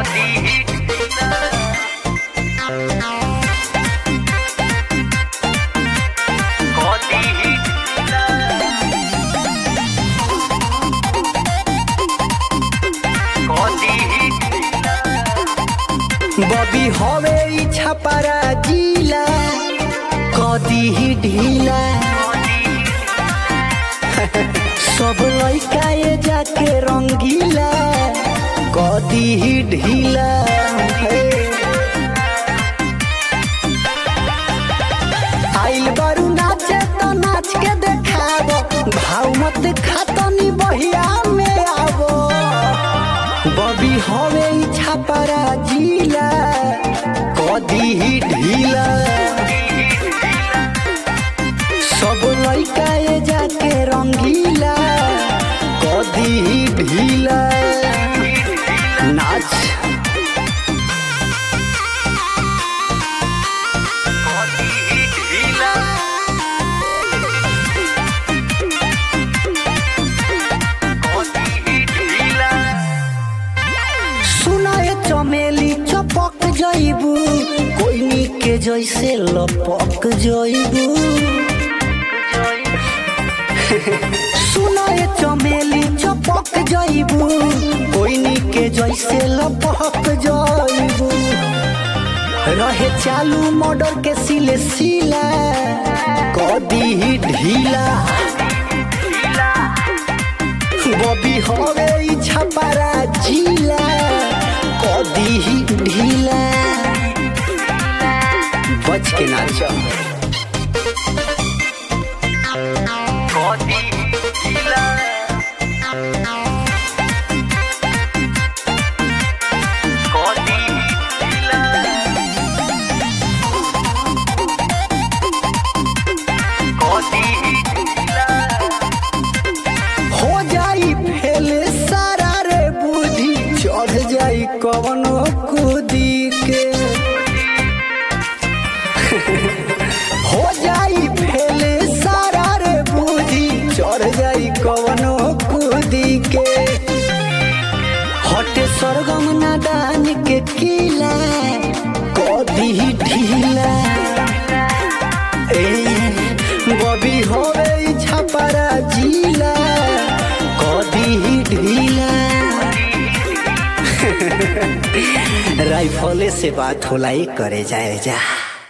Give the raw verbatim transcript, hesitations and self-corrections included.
बबी हवे इच्छा पारा जिला कदी ही ढीला सब लइका ये जाके रंगीला कदी ही ढीला। आइल बारू नाचे तो नाच के देखाबो भाव मत खातनी बहिया में आवो। बबी हवे इच्छा पारा जिला कदी ही ढीला सब लइका ये जाके रंगीला कदी ही ढीला। नाच चमेली चपक जाइबू कोई के जैसे लपक जाइबू। सुना ये चमेली चपक जाइबू कोई के जैसे लपक जाइबू। रहे चालू मॉडल के सिले सिला कदी ही ढीला। बबी हवे इच्छा पारा जिला कदी ही ढीला। बच के नाचो कदी ढीला। कदी ढीला कदी ढीला हो जाई फेले सारा रे बुद्धि चढ़ जाई कवनो कूदी के। हो जाई फेले सारा रे बुद्धि चढ़ जाई कवनो कूदी के। हटे सरगम नादान के किला कदी ही ढीला। ए बबी होवे इच्छा पारा जिला कदी ही ढीला। राइफले से बात होला करे जाए जा।